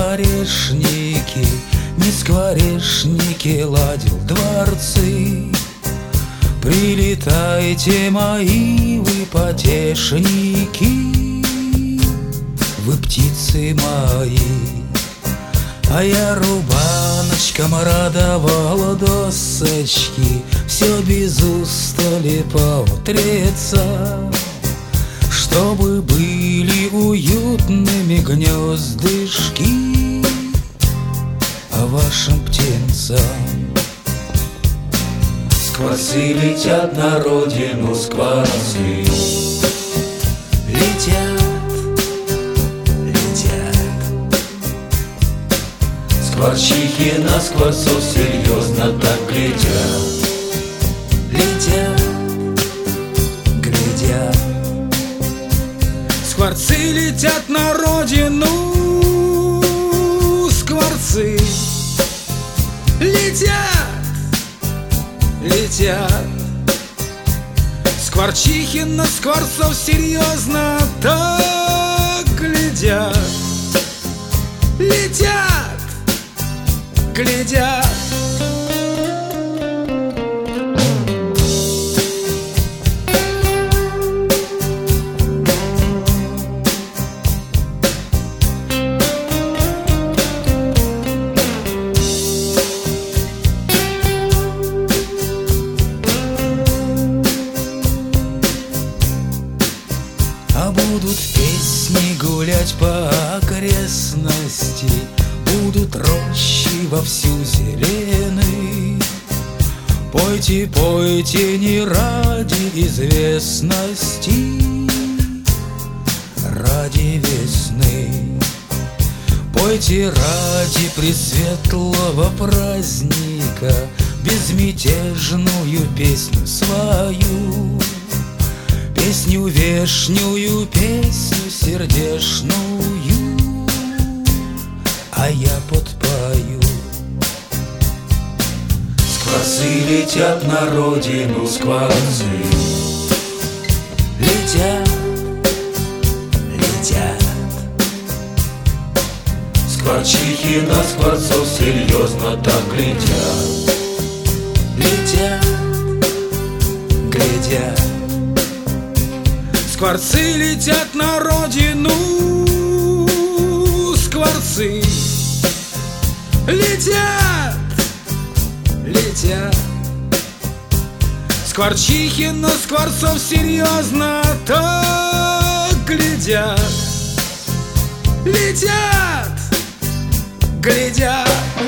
скворечники, не скворечники ладил дворцы. Прилетайте, мои вы потешники, вы птицы мои. А я рубаночком радовала досочки, все без устали поутрецать, чтобы были уютными гнездышки вашим птенцам. Скворцы летят на родину, скворцы летят, летят. Скворчихи на скворцов серьезно так глядят. Летят, глядят. Скворцы летят на родину, скворцы летят, летят. Скворчихи на скворцов серьезно так глядят. Летят, глядят. А будут песни гулять по окрестности, будут рощи вовсю зелены. Пойте, пойте не ради известности, ради весны. Пойте ради пресветлого праздника безмятежную песню свою. Песню вешнюю, песню сердечную, а я подпою. Скворцы летят на родину, скворцы летят, летят. Скворчихи на скворцов серьезно так глядят. Летят, глядят. Скворцы летят на родину, скворцы летят, летят. Скворчихи на скворцов серьезно так глядят. Летят, глядят.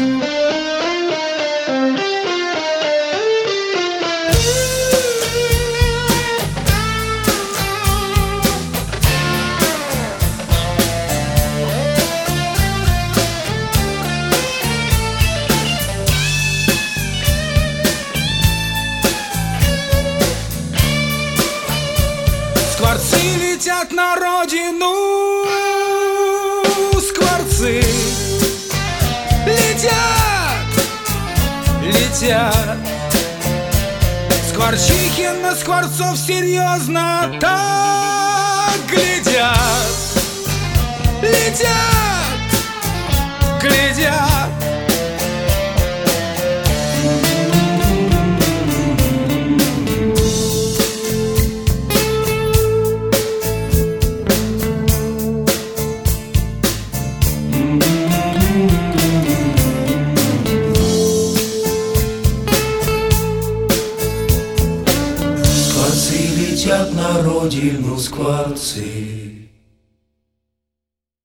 Скворцы летят на родину, скворцы летят, летят. Скворчихи на скворцов серьезно так глядят. Летят, глядят. Скворцы летят на родину, скворцы